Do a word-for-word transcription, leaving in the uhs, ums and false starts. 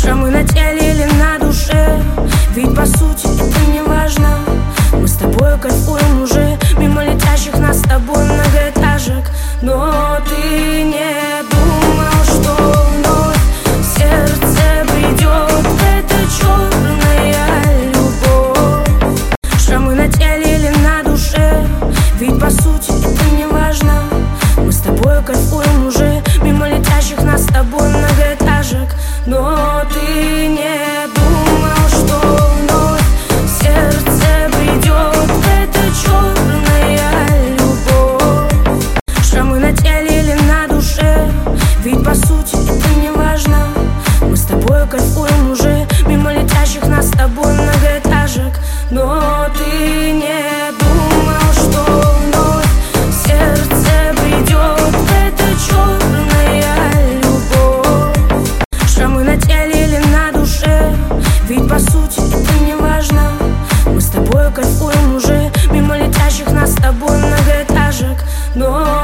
Шрамы на теле или на душе, ведь по сути это не важно. Мы с тобой кайфуем уже мимо летящих нас с тобой многоэтажек. Но ты не думал, что вновь в сердце придет эта черная любовь. Шрамы на теле или на душе, ведь по сути это не важно. Мы с тобой кайфуем уже мимо летящих нас с тобой многоэтажек. Но ты не думал, что вновь в сердце придет эта черная любовь. Шрамы на теле или на душе, ведь по сути это не важно. Мы с тобой кайфуем уже мимо летящих нас с тобой многоэтажек. Но ты не думал, что вновь в сердце придет эта черная любовь. Шрамы на теле или на душе, ведь по сути это не важно. Мы с тобой кайфуем уже мимо летящих нас с тобой многоэтажек. Но